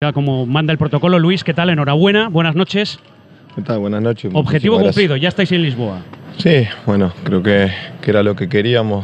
Como manda el protocolo. Luis, ¿qué tal? Enhorabuena, buenas noches. ¿Qué tal? Buenas noches. Objetivo cumplido, ya estáis en Lisboa. Sí, bueno, creo que era lo que queríamos.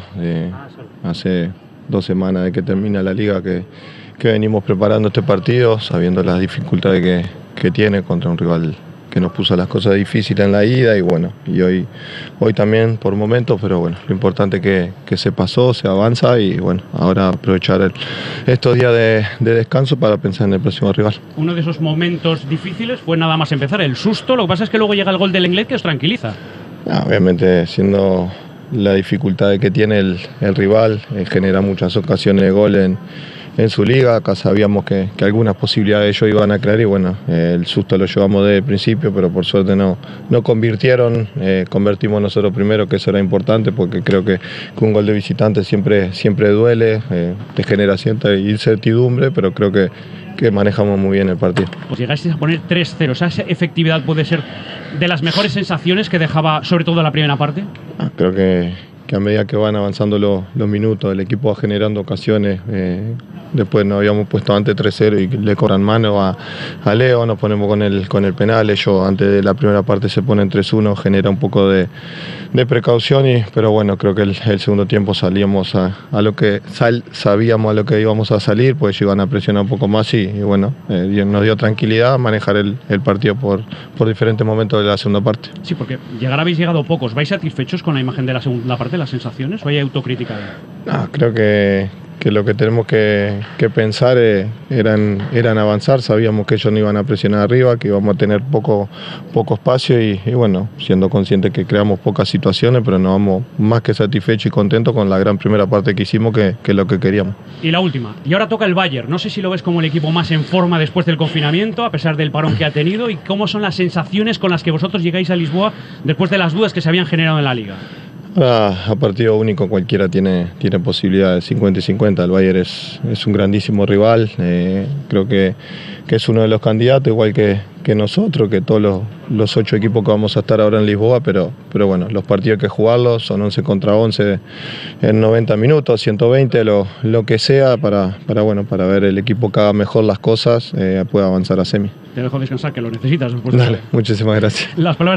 Hace 2 semanas de que termina la liga que venimos preparando este partido, sabiendo las dificultades que tiene contra un rival que nos puso las cosas difíciles en la ida y bueno, y hoy también por momentos, pero bueno, lo importante es que se pasó, se avanza y bueno, ahora aprovechar estos días de descanso para pensar en el próximo rival. Uno de esos momentos difíciles fue nada más empezar, el susto, lo que pasa es que luego llega el gol del Lenglet que os tranquiliza. Obviamente, siendo la dificultad que tiene el rival, genera muchas ocasiones de gol en su liga. Acá sabíamos que algunas posibilidades ellos iban a crear y bueno, el susto lo llevamos desde el principio, pero por suerte no convirtieron, convertimos nosotros primero, que eso era importante porque creo que un gol de visitante siempre duele, te genera cierta incertidumbre, pero creo que manejamos muy bien el partido. Pues llegasteis a poner 3-0, esa efectividad puede ser de las mejores sensaciones que dejaba sobre todo la primera parte. Creo que a medida que van avanzando los minutos, el equipo va generando ocasiones. Después nos habíamos puesto antes 3-0 y le cobran mano a Leo, nos ponemos con el penal. Ellos antes de la primera parte se ponen 3-1, genera un poco de precaución, pero bueno, creo que el segundo tiempo salíamos a lo que sabíamos a lo que íbamos a salir, pues iban a presionar un poco más y bueno, nos dio tranquilidad manejar el partido por diferentes momentos de la segunda parte. Sí, porque habéis llegado pocos. ¿Vais satisfechos con la imagen de la segunda parte, las sensaciones, o hay autocrítica? No, creo que lo que tenemos que pensar eran avanzar. Sabíamos que ellos no iban a presionar arriba, que íbamos a tener poco espacio y bueno, siendo conscientes que creamos pocas situaciones, pero nos vamos más que satisfechos y contentos con la gran primera parte que hicimos, que lo que queríamos. Y la última, y ahora toca el Bayern. No sé si lo ves como el equipo más en forma después del confinamiento, a pesar del parón que ha tenido, y cómo son las sensaciones con las que vosotros llegáis a Lisboa después de las dudas que se habían generado en la Liga. A partido único cualquiera tiene posibilidades, 50 y 50. El Bayern es un grandísimo rival, creo que es uno de los candidatos, igual que nosotros, que todos los 8 equipos que vamos a estar ahora en Lisboa, pero bueno, los partidos hay que jugarlos, son 11 contra 11 en 90 minutos, 120, lo que sea, para ver el equipo que haga mejor las cosas, pueda avanzar a semi. Te dejo descansar, que lo necesitas. Dale, muchísimas gracias. Las palabras